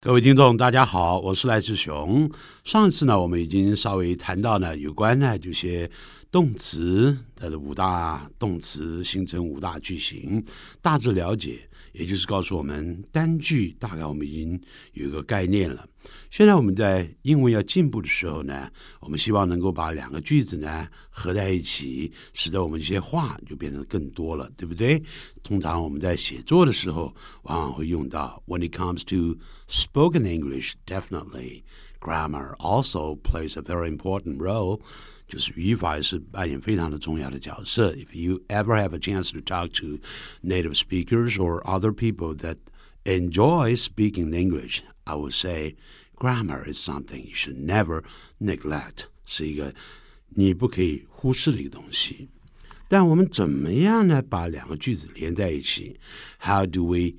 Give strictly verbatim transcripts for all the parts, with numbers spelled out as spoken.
各位听众大家好，我是赖志雄。上次呢我们已经稍微谈到呢有关呢这些动词它的五大动词形成五大句型，大致了解，也就是告诉我们单句大概我们已经有一个概念了。现在我们在英文要进步的时候呢，我们希望能够把两个句子呢合在一起，使得我们一些话就变得更多了，对不对？通常我们在写作的时候往往会用到 When it comes to spoken English, definitely grammar also plays a very important role. 就是语法也是扮演非常的重要的角色。If you ever have a chance to talk to native speakers or other people that enjoy speaking English, I would say grammar is something you should never neglect. 是一个你不可以忽视的一个东西。但我们怎么样呢把两个句子连在一起？ How do we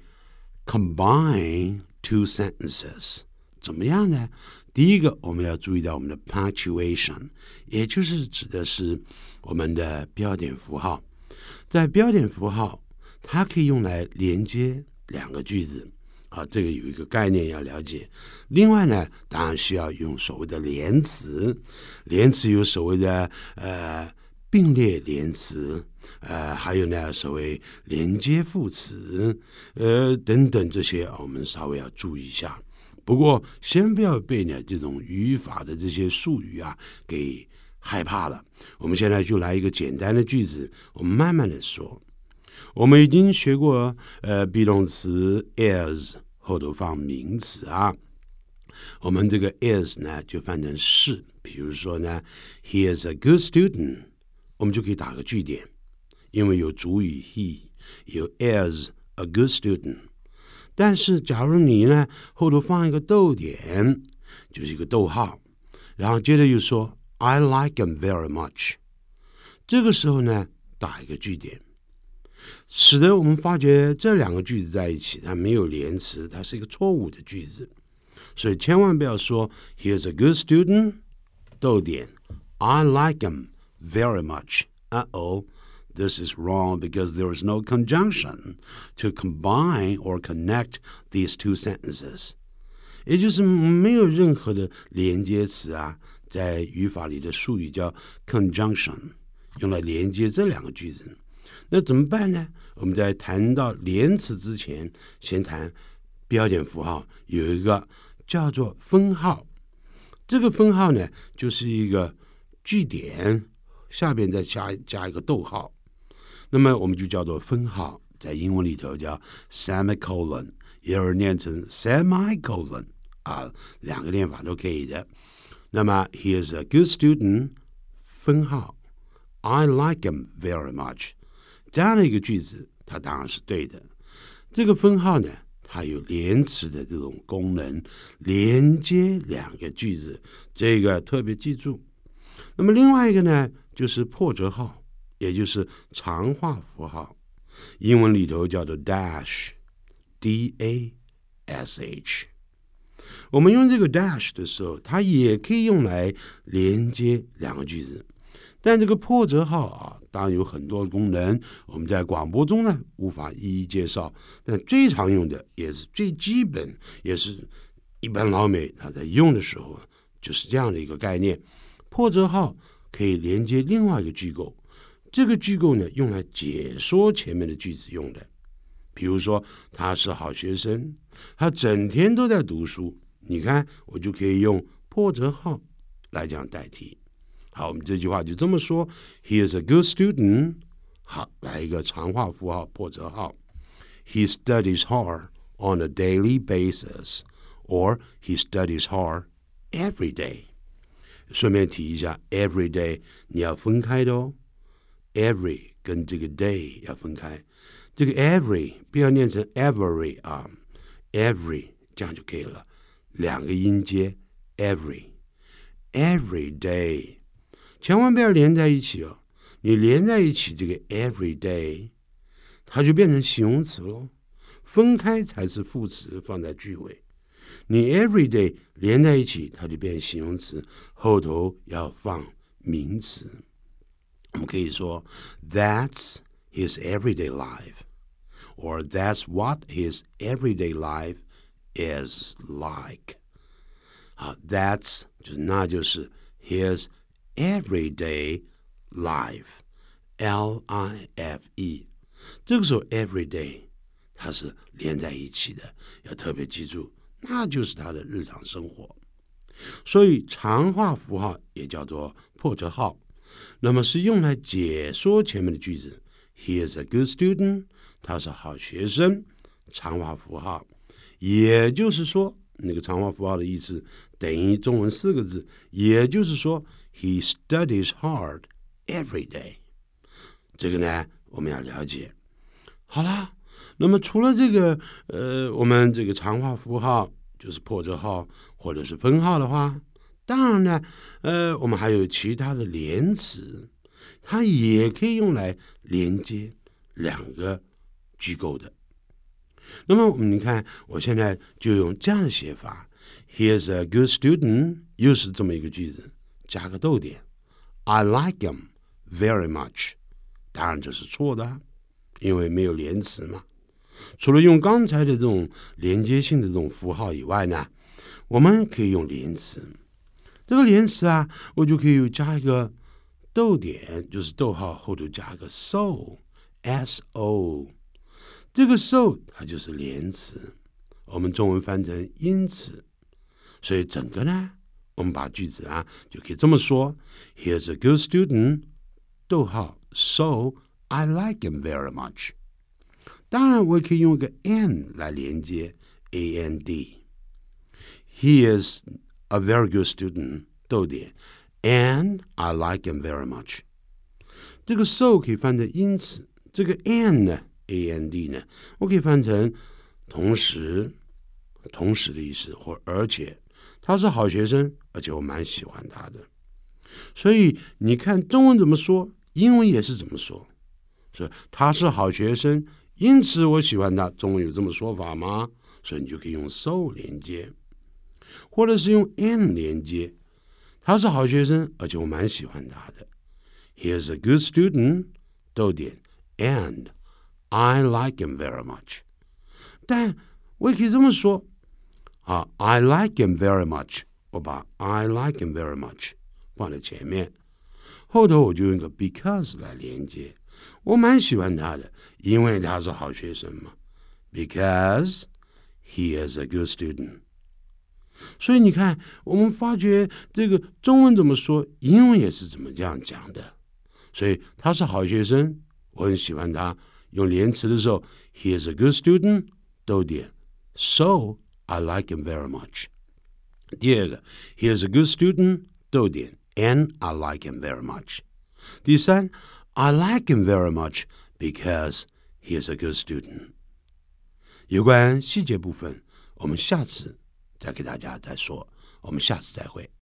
combine two sentences? 怎么样呢？第一个我们要注意到我们的 punctuation， 也就是指的是我们的标点符号。在标点符号它可以用来连接两个句子，好，这个有一个概念要了解。另外呢当然需要用所谓的连词，连词有所谓的呃并列连词，呃，还有呢所谓连接副词，呃等等，这些我们稍微要注意一下。不过先不要被呢这种语法的这些术语啊给害怕了。我们现在就来一个简单的句子，我们慢慢的说。我们已经学过呃 be 动词 is 后头放名词啊，我们这个 is 呢就翻成是，比如说呢 he is a good student， 我们就可以打个句点，因为有主语 he， 有 is a good student。但是假如你呢后头放一个逗点，就是一个逗号，然后接着又说 I like him very much， 这个时候呢打一个句点，使得我们发觉这两个句子在一起它没有连词，它是一个错误的句子。所以千万不要说 He is a good student 逗点 I like him very much. Uh-oh, this is wrong because there is no conjunction to combine or connect these two sentences. 也就是没有任何的连接词啊，在语法里的术语叫 conjunction， 用来连接这两个句子。那怎么办呢？我们在谈到连词之前，先谈标点符号，有一个叫做分号。这个分号呢，就是一个句点下边再加加一个逗号，那么我们就叫做分号，在英文里头叫 semicolon， 也有人念成 semicolon 啊，两个念法都可以的。那么 he is a good student 分号 I like him very much， 这样的一个句子它当然是对的。这个分号呢它有连词的这种功能，连接两个句子，这个特别记住。那么另外一个呢就是破折号，也就是长化符号，英文里头叫做 dash D A S H。 我们用这个 dash 的时候，它也可以用来连接两个句子，但这个破折号啊当然有很多功能，我们在广播中呢无法一一介绍，但最常用的也是最基本，也是一般老美他在用的时候就是这样的一个概念。破折号可以连接另外一个句构，这个句构呢用来解说前面的句子用的。比如说他是好学生，他整天都在读书，你看我就可以用破折号来这样代替。好，我们这句话就这么说 He is a good student， 好，来一个长化符号破折号 He studies hard on a daily basis or he studies hard every day。 顺便提一下 every day 你要分开的哦， every 跟这个 day 要分开，这个 every 不要念成 every 啊 every 这样就可以了，两个音节 every every day， 千万不要连在一起哦，你连在一起这个 every day 它就变成形容词咯，分开才是副词放在句尾。你 every day 连在一起它就变成形容词，后头要放名词。我们可以说 That's his everyday life， or That's what his everyday life is like。好 ，That's 就是那就是 his everyday life，L I F E。这个时候 everyday 它是连在一起的，要特别记住，那就是他的日常生活。所以长话符号也叫做破折号，那么是用来解说前面的句子。He is a good student， 他是好学生，长话符号。也就是说，那个长话符号的意思等于中文四个字，也就是说 He studies hard every day。 这个呢我们要了解。好啦，那么除了这个呃，我们这个长话符号就是破折号或者是分号的话，当然呢呃，我们还有其他的连词，它也可以用来连接两个句构的。那么我们你看，我现在就用这样的写法 He is a good student， 又是这么一个句子，加个逗点 I like him very much。 当然这是错的，因为没有连词嘛。除了用刚才的这种连接性的这种符号以外呢，我们可以用连词。这个连词啊，我就可以加一个逗点，就是逗号后头加个 so S O。 这个 so 它就是连词，我们中文翻成因此。所以整个呢，我们把句子啊就可以这么说 He's a good student， 逗号 so I like him very much。 当然我也可以用一个 and 来连接 A N D。 He is a very good student， 逗点 and I like him very much。 这个 so 可以翻成因此，这个 and 呢A N D 呢，我可以翻成同时，同时的意思，或而且，他是好学生，而且我蛮喜欢他的。所以你看中文怎么说，英文也是怎么说。所以他是好学生，因此我喜欢他。中文有这么说法吗？所以你就可以用 so 连接，或者是用 and 连接。他是好学生，而且我蛮喜欢他的。He is a good student， 逗点 and I like him very much。 但我也可以这么说啊 I like him very much， 我把 I like him very much 放在前面，后头我就用一个 because 来连接。我蛮喜欢他的，因为他是好学生嘛， because he is a good student。 所以你看，我们发觉这个中文怎么说，英文也是怎么这样讲的。所以他是好学生，我很喜欢他。用连词的时候 He is a good student， 逗点 So I like him very much。 第二个 He is a good student， 逗点 And I like him very much。 第三 I like him very much because he is a good student。 有关细节部分我们下次再给大家再说，我们下次再会。